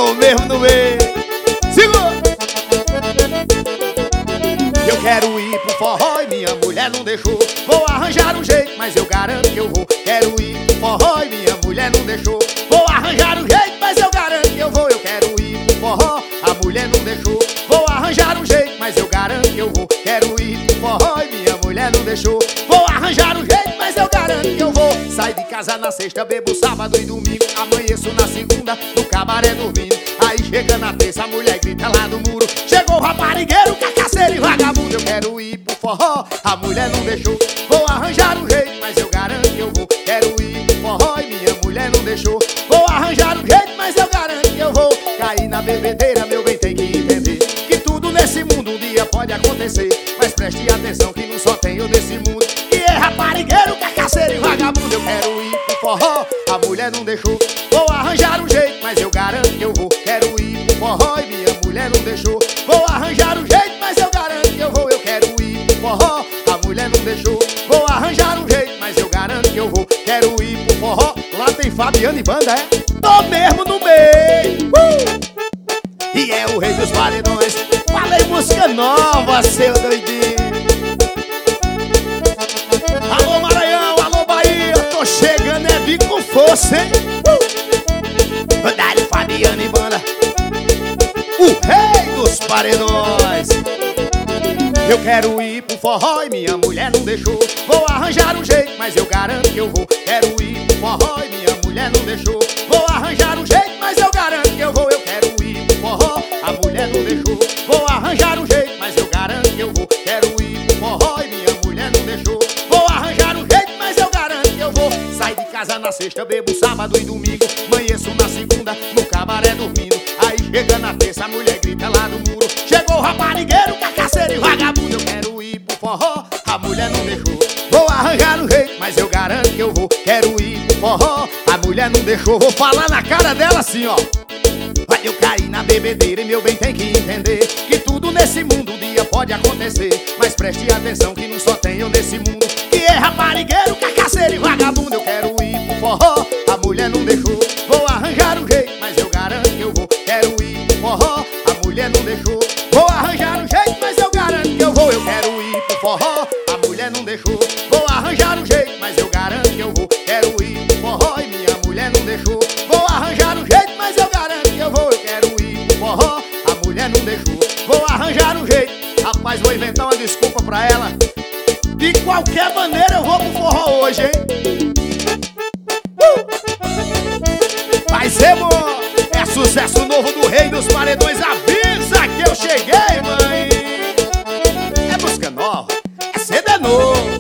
tô mesmo no meio. Segura! Eu quero ir pro forró e minha mulher não deixou. Vou arranjar um jeito, mas eu garanto que eu vou. Quero ir pro forró e minha mulher não deixou. Vou arranjar um jeito, mas eu garanto que eu vou. Eu quero ir pro forró, a mulher não deixou. Vou arranjar um jeito, mas eu garanto que eu vou. Quero ir pro forró e minha mulher não deixou. Vou arranjar um jeito, mas eu garanto que eu vou. Saio de casa na sexta, bebo sábado e domingo. Amanheço na segunda, no cabaré dormindo. Aí chega na terça, a mulher grita lá do muro: chegou o raparigueiro, cacaceiro e vagabundo. Eu quero ir pro forró, a mulher não deixou. Vou arranjar um jeito, mas eu garanto que eu vou. Quero ir pro forró e minha mulher não deixou. Vou arranjar um jeito, mas eu garanto que eu vou. Cair na bebedeira, meu bem, tem que entender que tudo nesse mundo um dia pode acontecer. Mas preste atenção que não só tenho nesse mundo, que é raparigueiro, cacaceiro e vagabundo. Eu quero ir pro forró, a mulher não deixou. Vou arranjar um jeito, mas eu garanto que eu vou. Quero ir pro forró e minha mulher não deixou. Vou arranjar um jeito, mas eu garanto que eu vou. Eu quero ir pro forró, a mulher não deixou. Vou arranjar um jeito, mas eu garanto que eu vou. Quero ir pro forró. Lá tem Fabiano e banda, é? Tô mesmo no meio. E é o rei dos paredões. Falei música nova, seu doidinho. Alô Maranhão, alô Bahia, tô chegando, é vir com força, hein? Dá-lhe Fabiano e banda, o rei dos paredões. Eu quero ir pro forró e minha mulher não deixou. Vou arranjar um jeito, mas eu garanto que eu vou. Quero ir pro forró e minha mulher não deixou. Vou arranjar um jeito, mas eu garanto que eu vou. Eu quero ir pro forró, a mulher não deixou. Vou arranjar um jeito, mas eu garanto que eu vou. Quero ir pro forró e minha mulher não deixou. Vou arranjar um jeito, mas eu garanto que eu vou. Saio de casa na sexta, bebo sábado e domingo. Amanheço na segunda, no cabaré dormindo. Aí chega na terça, a mulher grita lá do muro: chegou o raparigueiro, cacaceiro e vagabundo. Eu quero ir pro forró, a mulher não deixou. Vou arranjar um jeito, mas eu garanto que eu vou. Quero ir pro forró, a mulher não deixou. Vou falar na cara dela assim, ó: olha, eu caí na bebedeira e meu bem, tem que entender que tudo nesse mundo um dia pode acontecer. Mas preste atenção que não só tenho nesse mundo, que é raparigueiro, cacaceiro e vagabundo. Eu quero ir pro forró, a mulher não deixou. Vou arranjar um jeito, mas eu garanto que eu vou. Quero ir pro forró, a mulher não deixou. Vou arranjar um jeito, mas eu garanto que eu vou. Eu quero ir pro forró, a mulher não deixou. Vou arranjar um jeito, mas eu garanto que eu vou. Quero ir pro forró e minha mulher não deixou. Vou arranjar um jeito, mas eu garanto que eu vou. Eu quero ir pro forró, a mulher não deixou. Vou arranjar um jeito. Rapaz, vou inventar uma desculpa pra ela. De qualquer maneira eu vou pro forró hoje, hein? Vai ser bom! É sucesso novo do rei dos paredões. Avisa que eu cheguei, mãe! É música nova, é CD novo.